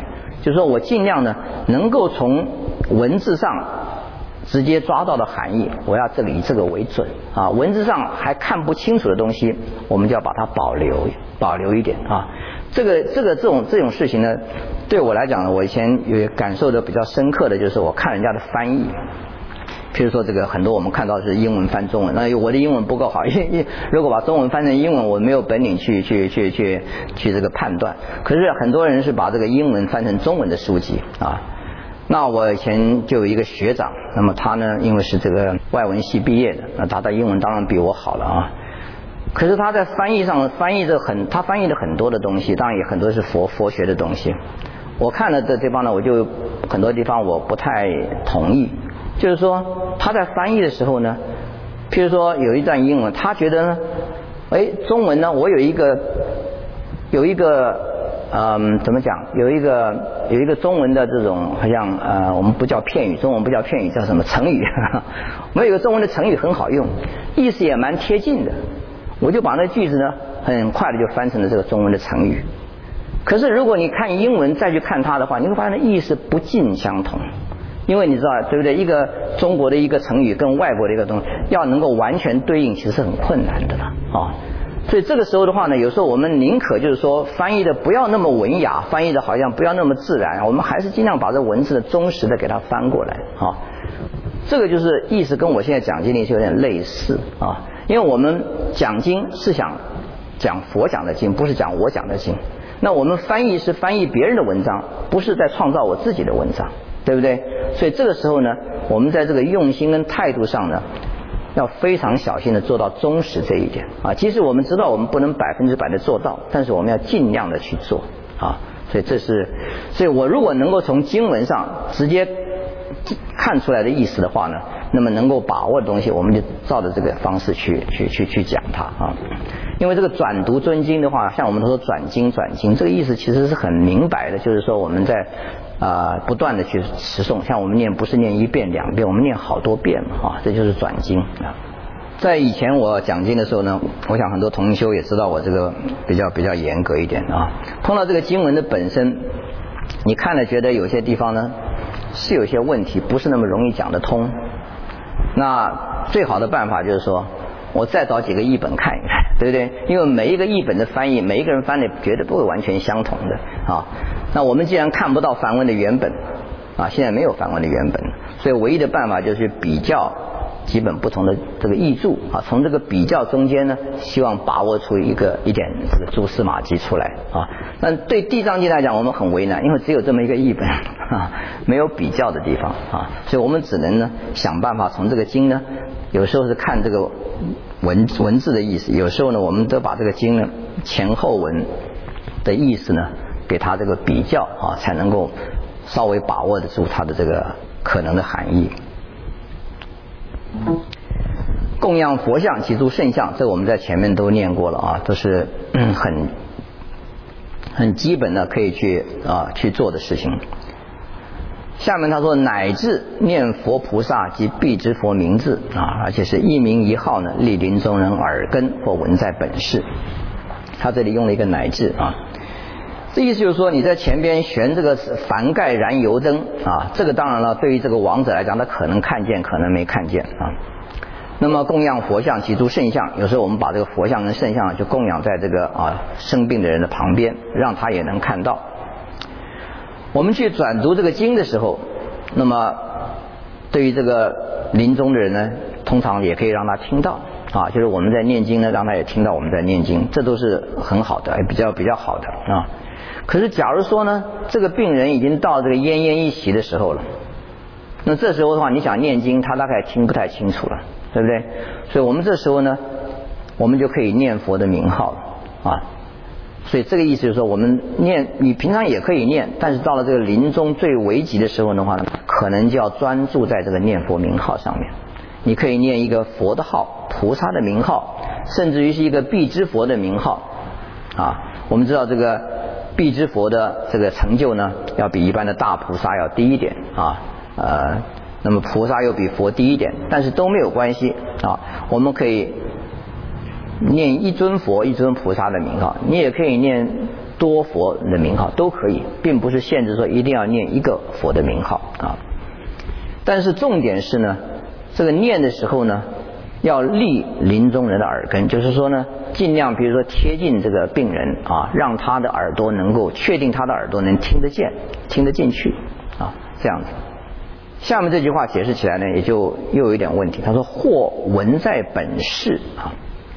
就是说我尽量呢能够从文字上直接抓到的含义，我要这个以这个为准啊。文字上还看不清楚的东西，我们就要把它保留保留一点啊。这个这个这种这种事情呢，对我来讲呢，我以前有感受的比较深刻的就是我看人家的翻译。譬如说这个很多我们看到是英文翻中文，那我的英文不够好，因为如果把中文翻成英文，我没有本领去去去去去这个判断。可是很多人是把这个英文翻成中文的书籍啊。那我以前就有一个学长，那么他呢因为是这个外文系毕业的，那他的英文当然比我好了啊。可是他在翻译上翻译的很，他翻译的很多的东西，当然也很多是佛佛学的东西。我看了这地方呢，我就很多地方我不太同意。就是说他在翻译的时候呢，譬如说有一段英文，他觉得呢，哎，中文呢，我有一个有一个嗯，怎么讲？有一个有一个中文的这种好像呃，我们不叫片语，中文不叫片语，叫什么成语？我们有个中文的成语很好用，意思也蛮贴近的，我就把那句子呢，很快的就翻成了这个中文的成语。可是如果你看英文再去看它的话，你会发现意思不尽相同。因为你知道对不对？一个中国的一个成语跟外国的一个东西要能够完全对应，其实是很困难的了啊。所以这个时候的话呢，有时候我们宁可就是说翻译的不要那么文雅，翻译的好像不要那么自然，我们还是尽量把这文字的忠实的给它翻过来啊。这个就是意思跟我现在讲经历有点类似啊，因为我们讲经是想讲佛讲的经，不是讲我讲的经。那我们翻译是翻译别人的文章，不是在创造我自己的文章。对不对？所以这个时候呢，我们在这个用心跟态度上呢，要非常小心的做到忠实这一点啊。其实我们知道我们不能百分之百的做到，但是我们要尽量的去做啊。所以这是，所以我如果能够从经文上直接看出来的意思的话呢，那么能够把握的东西，我们就照着这个方式去去去去讲它啊。因为这个转读尊经的话，像我们都说转经转经，这个意思其实是很明白的，就是说我们在啊、呃、不断的去持诵，像我们念不是念一遍两遍，我们念好多遍嘛啊，这就是转经啊。在以前我讲经的时候呢，我想很多同修也知道我这个比较比较严格一点啊。碰到这个经文的本身，你看了觉得有些地方呢是有些问题，不是那么容易讲得通。那最好的办法就是说，我再找几个译本看一看，对不对？因为每一个译本的翻译，每一个人翻的绝对不会完全相同的啊。那我们既然看不到梵文的原本啊，现在没有梵文的原本，所以唯一的办法就是比较几本不同的这个译注啊，从这个比较中间呢，希望把握出一个一点这个蛛丝马迹出来啊。那对地藏经来讲，我们很为难，因为只有这么一个译本啊，没有比较的地方啊，所以我们只能呢想办法从这个经呢，有时候是看这个文文字的意思，有时候呢我们都把这个经呢前后文的意思呢给它这个比较啊，才能够稍微把握得住它的这个可能的含义。供养佛像及诸圣像，这我们在前面都念过了啊，都是、嗯、很很基本的可以去啊去做的事情。下面他说，乃至念佛菩萨及必知佛名字啊，而且是一名一号呢，莅临中人耳根或闻在本世。他这里用了一个乃至啊，这意思就是说你在前边悬这个梵盖燃油灯啊，这个当然了，对于这个亡者来讲，他可能看见，可能没看见啊。那么供养佛像及诸圣像，有时候我们把这个佛像跟圣像就供养在这个啊生病的人的旁边，让他也能看到。我们去转读这个经的时候，那么对于这个临终的人呢，通常也可以让他听到啊，就是我们在念经呢，让他也听到我们在念经，这都是很好的，比较比较好的啊。可是假如说呢，这个病人已经到这个奄奄一息的时候了，那这时候的话，你想念经，他大概听不太清楚了，对不对？所以我们这时候呢，我们就可以念佛的名号了啊。所以这个意思就是说，我们念，你平常也可以念，但是到了这个临终最危急的时候的话呢，可能就要专注在这个念佛名号上面。你可以念一个佛的号、菩萨的名号，甚至于是一个必知佛的名号啊。我们知道这个必知佛的这个成就呢，要比一般的大菩萨要低一点啊，呃，那么菩萨又比佛低一点，但是都没有关系啊。我们可以念一尊佛一尊菩萨的名号，你也可以念多佛的名号都可以，并不是限制说一定要念一个佛的名号啊。但是重点是呢，这个念的时候呢，要利临终人的耳根，就是说呢，尽量比如说贴近这个病人啊，让他的耳朵能够确定他的耳朵能听得见、听得进去啊，这样子。下面这句话解释起来呢，也就又有一点问题。他说：“或闻在本事啊。”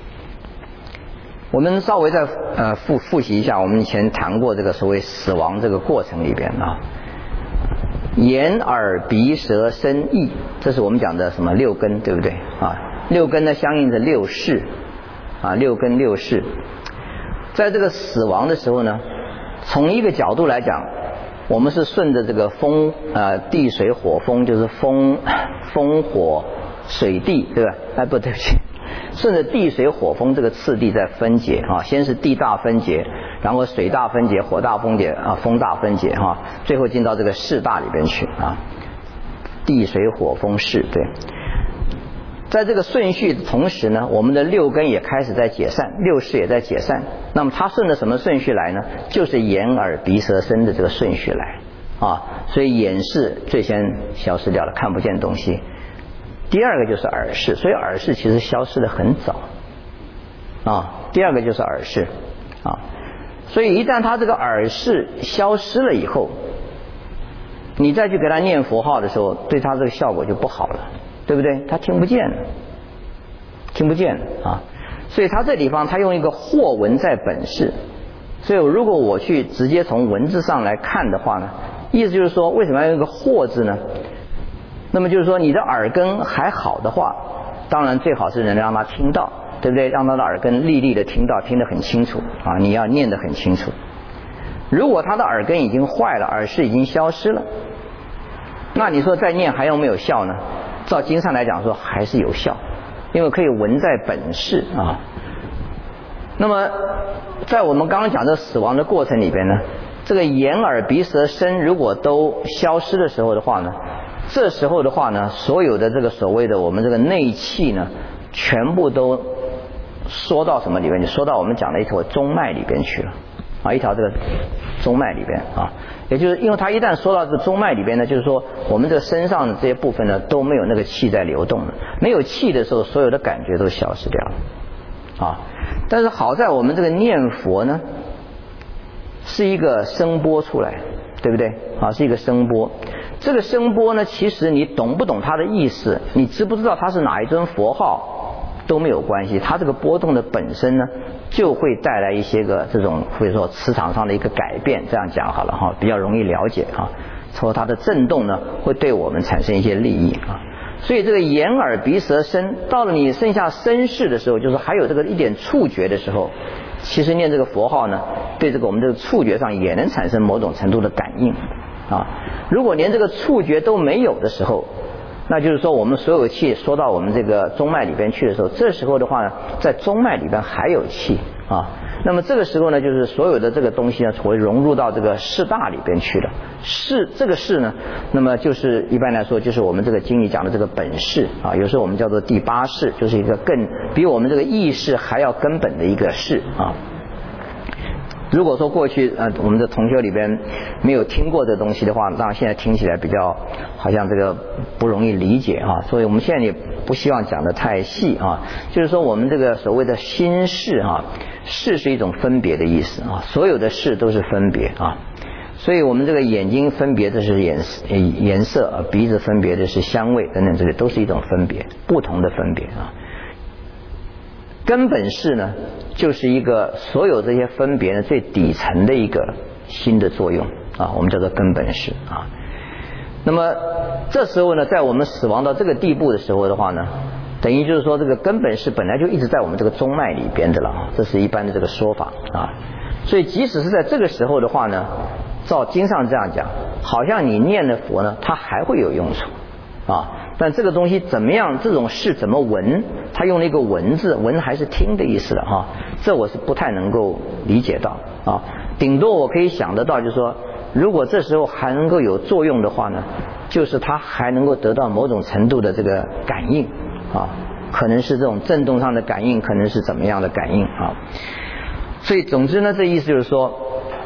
我们稍微再呃复复习一下，我们以前谈过这个所谓死亡这个过程里边啊，眼耳鼻舌身意，这是我们讲的什么六根，对不对啊？六根呢相应着六识啊，六根六识。在这个死亡的时候呢，从一个角度来讲，我们是顺着这个风呃地水火风，就是风风火水地，对吧？哎，不对不起，顺着地水火风这个次第在分解啊，先是地大分解，然后水大分解，火大分解啊，风大分解哈、啊，最后进到这个识大里边去啊，地水火风识，对。在这个顺序的同时呢，我们的六根也开始在解散，六识也在解散。那么它顺着什么顺序来呢？就是眼耳鼻舌身的这个顺序来啊。所以眼识最先消失掉了，看不见东西。第二个就是耳识，所以耳识其实消失的很早啊。第二个就是耳识啊。所以一旦它这个耳识消失了以后，你再去给他念佛号的时候，对他这个效果就不好了。对不对？他听不见，听不见啊！所以他这地方他用一个或闻在本事，所以如果我去直接从文字上来看的话呢，意思就是说，为什么要用一个或字呢？那么就是说，你的耳根还好的话，当然最好是能让他听到，对不对？让他的耳根利利的听到，听得很清楚啊！你要念得很清楚。如果他的耳根已经坏了，耳识已经消失了，那你说再念还有没有效呢？照经上来讲说还是有效，因为可以闻在本事啊。那么在我们刚刚讲的死亡的过程里边呢，这个眼耳鼻舌身如果都消失的时候的话呢，这时候的话呢，所有的这个所谓的我们这个内气呢，全部都缩到什么里边去？缩到我们讲的一条中脉里边去了啊，一条这个中脉里边啊。也就是因为它一旦说到这个中脉里边呢，就是说我们这个身上的这些部分呢都没有那个气在流动了，没有气的时候，所有的感觉都消失掉了啊。但是好在我们这个念佛呢，是一个声波出来，对不对啊？是一个声波。这个声波呢，其实你懂不懂它的意思，你知不知道它是哪一尊佛号都没有关系，它这个波动的本身呢，就会带来一些个这种或者说磁场上的一个改变，这样讲好了哈，比较容易了解哈。说它的震动呢，会对我们产生一些利益啊。所以这个眼耳鼻舌身，到了你剩下身识的时候，就是还有这个一点触觉的时候，其实念这个佛号呢，对这个我们这个触觉上也能产生某种程度的感应啊。如果连这个触觉都没有的时候，那就是说我们所有气说到我们这个中脉里边去的时候，这时候的话呢，在中脉里边还有气啊。那么这个时候呢，就是所有的这个东西呢，会融入到这个识大里边去了。识这个识呢，那么就是一般来说就是我们这个经里讲的这个本识啊，有时候我们叫做第八识，就是一个更比我们这个意识还要根本的一个识啊。如果说过去呃我们的同学里边没有听过这东西的话，当然现在听起来比较好像这个不容易理解啊，所以我们现在也不希望讲得太细啊。就是说我们这个所谓的心识啊，识是一种分别的意思啊，所有的识都是分别啊。所以我们这个眼睛分别的是颜颜色，鼻子分别的是香味等等，这些都是一种分别，不同的分别啊。根本识呢，就是一个所有这些分别呢最底层的一个心的作用啊，我们叫做根本识啊。那么这时候呢，在我们死亡到这个地步的时候的话呢，等于就是说这个根本识本来就一直在我们这个中脉里边的了，这是一般的这个说法啊。所以即使是在这个时候的话呢，照经上这样讲，好像你念的佛呢，它还会有用处啊。但这个东西怎么样，这种事怎么闻，他用了一个闻字，闻还是听的意思了哈，这我是不太能够理解到啊。顶多我可以想得到，就是说如果这时候还能够有作用的话呢，就是它还能够得到某种程度的这个感应啊，可能是这种震动上的感应，可能是怎么样的感应啊。所以总之呢，这意思就是说，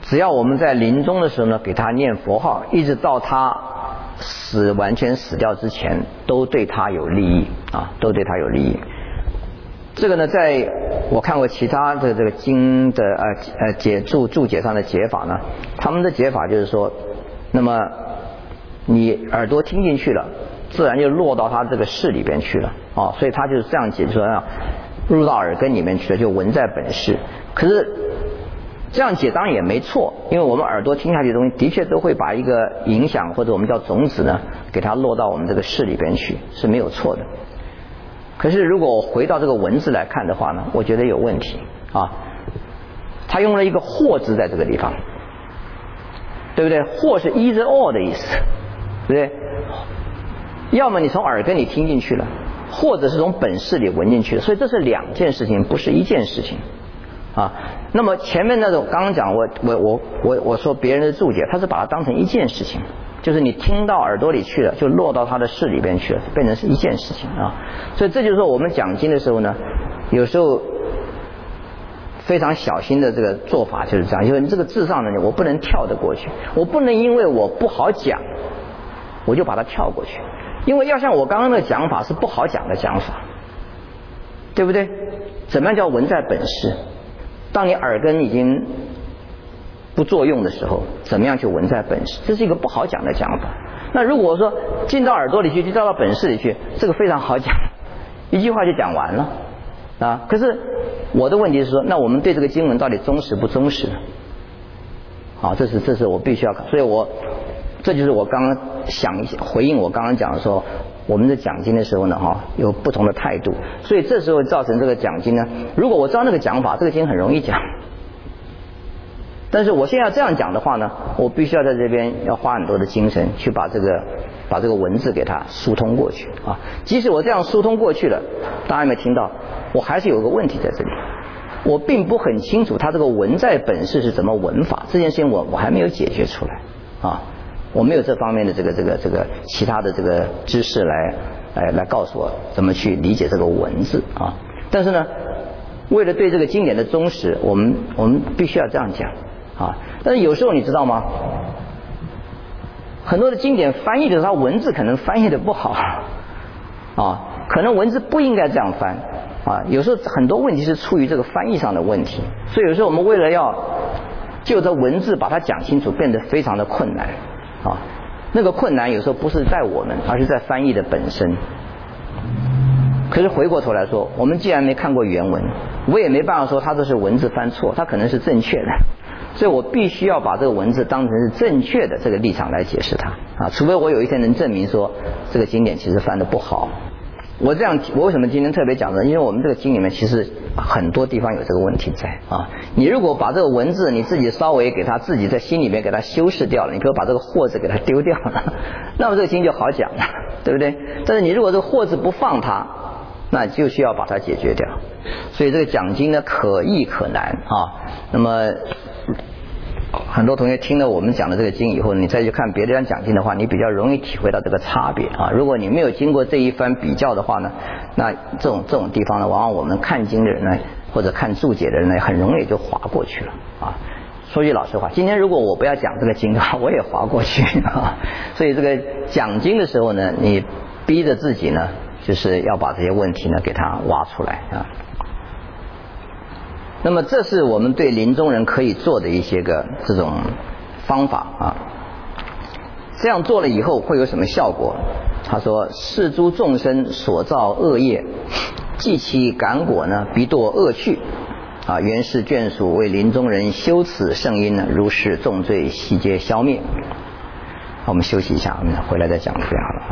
只要我们在临终的时候呢，给他念佛号，一直到他死完全死掉之前，都对他有利益啊，都对他有利益。这个呢，在我看过其他的这个经的呃呃解注注解上的解法呢，他们的解法就是说，那么你耳朵听进去了，自然就落到他这个室里边去了啊，所以他就是这样解说啊，入到耳根里面去了，就闻在本室。可是这样解当然也没错，因为我们耳朵听下去的东西，的确都会把一个影响或者我们叫种子呢，给它落到我们这个室里边去，是没有错的。可是如果我回到这个文字来看的话呢，我觉得有问题啊。他用了一个或字在这个地方，对不对？或是 either or 的意思，对不对？要么你从耳根里听进去了，或者是从本室里闻进去了，所以这是两件事情，不是一件事情啊。那么前面那种刚刚讲，我我我我我说别人的注解，他是把它当成一件事情。就是你听到耳朵里去了，就落到他的室里边去了，变成是一件事情啊。所以这就是说我们讲经的时候呢，有时候非常小心的这个做法就是这样，因为这个字上呢，我不能跳得过去，我不能因为我不好讲，我就把它跳过去，因为要像我刚刚的讲法是不好讲的讲法，对不对？怎么样叫闻在本室？当你耳根已经不作用的时候，怎么样去闻在本室？这是一个不好讲的讲法。那如果说进到耳朵里去，就到到本室里去，这个非常好讲，一句话就讲完了啊。可是我的问题是说，那我们对这个经文到底忠实不忠实？啊，这是这是我必须要考，所以我这就是我刚刚想回应我刚刚讲的说，我们在讲经的时候呢，哈，有不同的态度，所以这时候造成这个讲经呢，如果我知道那个讲法，这个经很容易讲。但是我现在这样讲的话呢，我必须要在这边要花很多的精神去把这个把这个文字给它疏通过去啊。即使我这样疏通过去了，大家有没有听到？我还是有个问题在这里，我并不很清楚它这个文在本室是怎么文法，这件事情我我还没有解决出来啊，我没有这方面的这个这个这个其他的这个知识来来来告诉我怎么去理解这个文字啊。但是呢，为了对这个经典的忠实，我们我们必须要这样讲。啊，但是有时候你知道吗？很多的经典翻译的时候，它文字可能翻译的不好，啊，可能文字不应该这样翻，啊，有时候很多问题是出于这个翻译上的问题，所以有时候我们为了要就这文字把它讲清楚，变得非常的困难，啊，那个困难有时候不是在我们，而是在翻译的本身。可是回过头来说，我们既然没看过原文，我也没办法说它这是文字翻错，它可能是正确的。所以我必须要把这个文字当成是正确的这个立场来解释它啊，除非我有一天能证明说这个经典其实翻得不好。我这样，我为什么今天特别讲呢？因为我们这个经里面其实很多地方有这个问题在啊。你如果把这个文字你自己稍微给它自己在心里面给它修饰掉了，你比如把这个或字给它丢掉了，那么这个经就好讲了，对不对？但是你如果这个或字不放它，那就需要把它解决掉。所以这个讲经呢，可易可难啊。那么很多同学听了我们讲的这个经以后，你再去看别的人讲经的话，你比较容易体会到这个差别啊。如果你没有经过这一番比较的话呢，那这种这种地方呢，往往我们看经的人呢，或者看注解的人呢，很容易就划过去了啊。说句老实话，今天如果我不要讲这个经的话，我也划过去啊。所以这个讲经的时候呢，你逼着自己呢，就是要把这些问题呢给它挖出来啊。那么这是我们对临终人可以做的一些个这种方法啊。这样做了以后会有什么效果？他说：是诸众生所造恶业，既其感果呢，必堕恶趣啊。原是眷属为临终人修此圣因呢，如是重罪悉皆消灭。我们休息一下，我们回来再讲这样好了。